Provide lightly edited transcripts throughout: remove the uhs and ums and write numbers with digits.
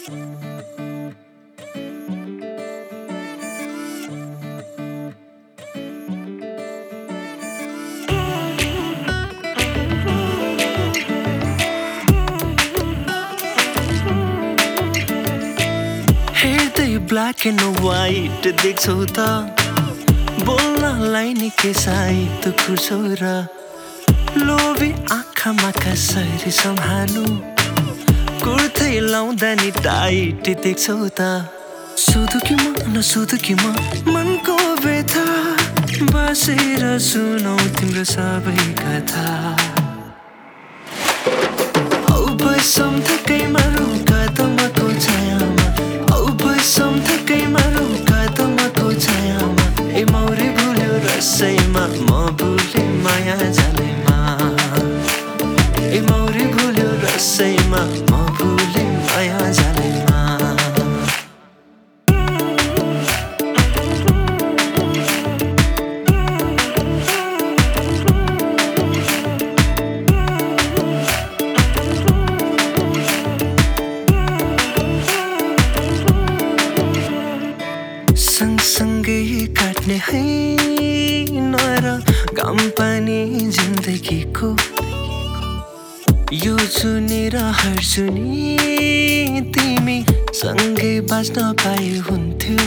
हेर्दै black and white देख्छौ त बोल्नलाई निकै साइत खुर्छौ र लोभी आँखामा कसरी सम्हाल्नु कुर्तै लाउँदा नि टाइट देख्छौ त सुधु कि म नसुधु कि म मनको व्यथा बसेर सुनौ तिम्रो सबै कथा औ बसौँ थकैमा रुका तमको छायामा औ बसौँ थकैमा रुका तमको छायामा ए मौरी भुल्यो रसैमा म भुले माया जालैमा ए मौरी भुल्यो रसैमा म भुले माया जालैमा सँगसँगै काट्ने हैन र घाम पानी जिन्दगीको यो जुनी र हर्जुनी तिमी सँगै बाँच्न पाए हुन्थ्यो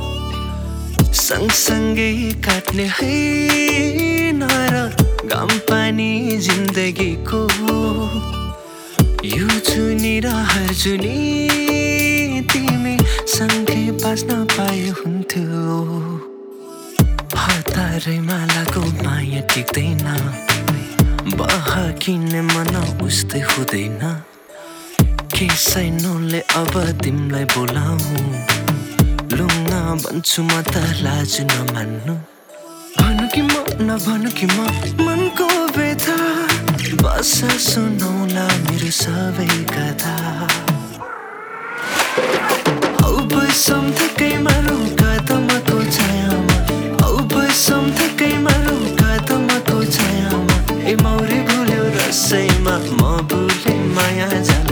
सँगसँगै काट्ने हैन र घाम पानी जिन्दगीको यो जुनी र हर्जुनी तिमी सँगै बाँच्न पाए हुन्थ्यो हतारैमा लागो माया टिक्दैन बहकिने मन उस्तै हुँदैन केसैनोले अब तिमीलाई बोलाऊ लुङ्गा बन्छु म त लाज नमान्नु भनु कि म नभनु कि म मनको व्यथा बस सुनौला मेरो सबै कथा औ बसौँ थकैमा रुका तमको छायामा औ बसौँ थकैमा रुका तमको छायामा ए मौरी भुल्यो रसैमा म भुले माया जालैमा